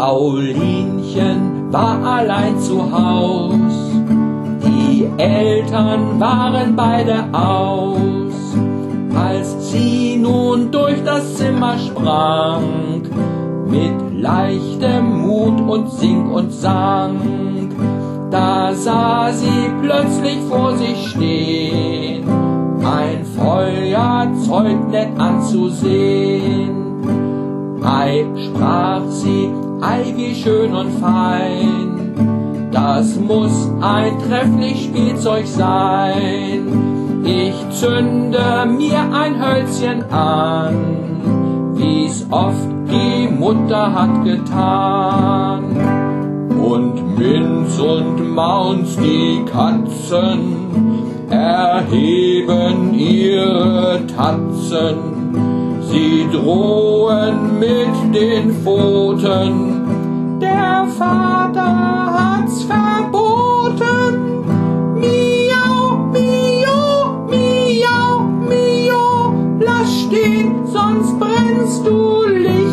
Paulinchen war allein zu Haus, die Eltern waren beide aus. Als sie nun durch das Zimmer sprang, mit leichtem Mut und sing und sang, da sah sie plötzlich vor sich stehen, ein Feuerzeug nett anzusehen. Ei, sprach sie, ei, wie schön und fein, das muss ein trefflich Spielzeug sein. Ich zünde mir ein Hölzchen an, wie's oft die Mutter hat getan. Und Minz und Maunz, die Katzen, erheben ihre Tatzen. Sie drohen mit den Pfoten, der Vater hat's verboten. Miau, miau, miau, miau, lass stehen, sonst brennst du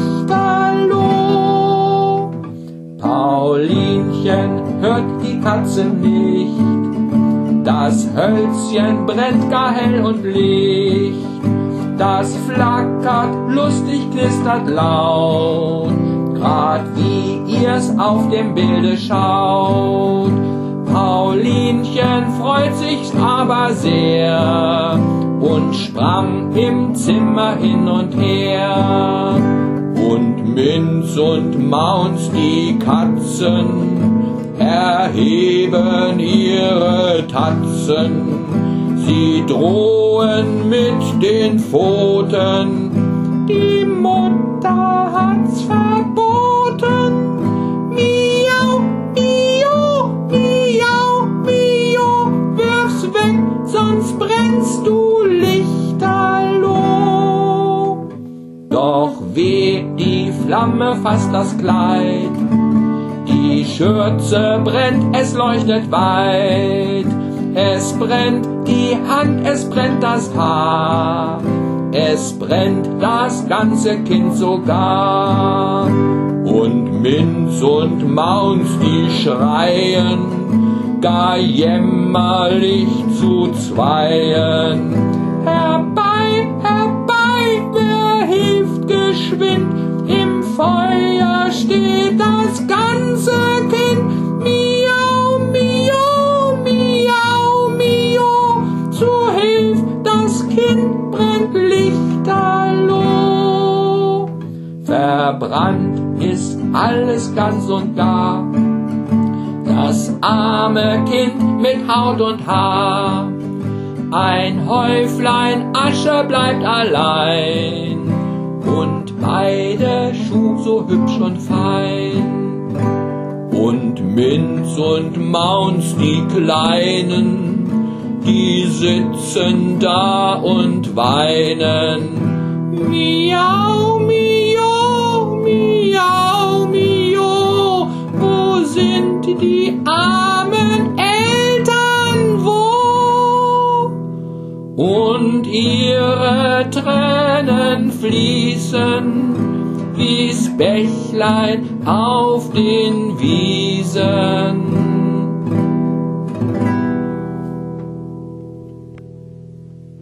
lichterloh. Paulinchen hört die Katze nicht, das Hölzchen brennt gar hell und licht. Das flackert, lustig, knistert laut, grad wie ihr's auf dem Bilde schaut. Paulinchen freut sich aber sehr und sprang im Zimmer hin und her. Und Minz und Maunz, die Katzen, erheben ihre Tatzen. Sie drohen mit den Pfoten, die Mutter hat's verboten. Miau, miau, miau, miau, wirf's weg, sonst brennst du lichterloh. Doch weh, die Flamme fasst das Kleid, die Schürze brennt, es leuchtet weit. Es brennt die Hand, es brennt das Haar, es brennt das ganze Kind sogar. Und Minz und Maunz, die schreien, gar jämmerlich zu zweien. Herbei, herbei, wer hilft geschwind, im Feuer steht das ganze Kind. Miau, miau, miau, miau, zu Hilf, das Kind brennt lichterloh. Verbrannt ist alles ganz und gar, das arme Kind mit Haut und Haar. Ein Häuflein Asche bleibt allein und beide Schuh so hübsch und fein. Und Minz und Maunz, die Kleinen, die sitzen da und weinen. Miau, miau, miau, miau, wo sind die armen Eltern, wo? Und ihre Tränen fließen wie's Bächlein auf den Wiesen.